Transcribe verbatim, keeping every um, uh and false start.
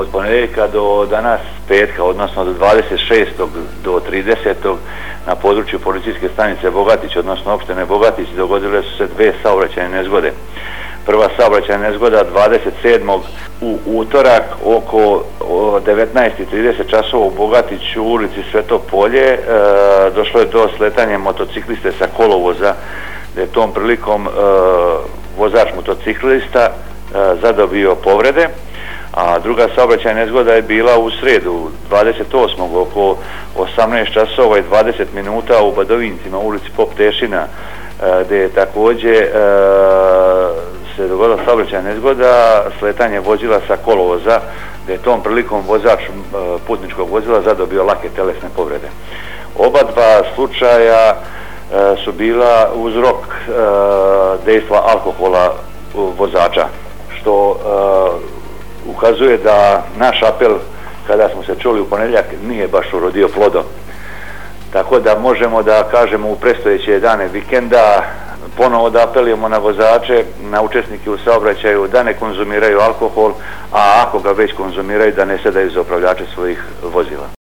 od ponedjeljka do danas petka, odnosno od dvadeset šestog do tridesetog na području policijske stanice Bogatić, odnosno opštine Bogatić, dogodile su se dve saobraćajne nezgode. Prva saobraćajna nezgoda dvadeset sedmog u utorak oko devetnaest i trideset časova u Bogatiću u ulici Sveto Polje. E, došlo je do sletanja motocikliste sa kolovoza, gdje je tom prilikom e, vozač motociklista e, zadobio povrede. A druga saobraćajna nezgoda je bila u sredu dvadeset osmog oko osamnaest časova i dvadeset minuta u Badovincima u ulici Pop Tešina, gdje je također e, se dogodila saobraćajna nezgoda, sletanje vozila sa kolovoza, gdje je tom prilikom vozač e, putničkog vozila zadobio lake telesne povrede. Oba dva slučaja e, su bila uzrok e, dejstva alkohola vozača, što e, ukazuje da naš apel kada smo se čuli u ponedjeljak nije baš urodio plodom. Tako da možemo da kažemo u predstojeće dane vikenda ponovo da apelujemo na vozače, na učesnike u saobraćaju da ne konzumiraju alkohol, a ako ga već konzumiraju da ne sedaju za upravljače svojih vozila.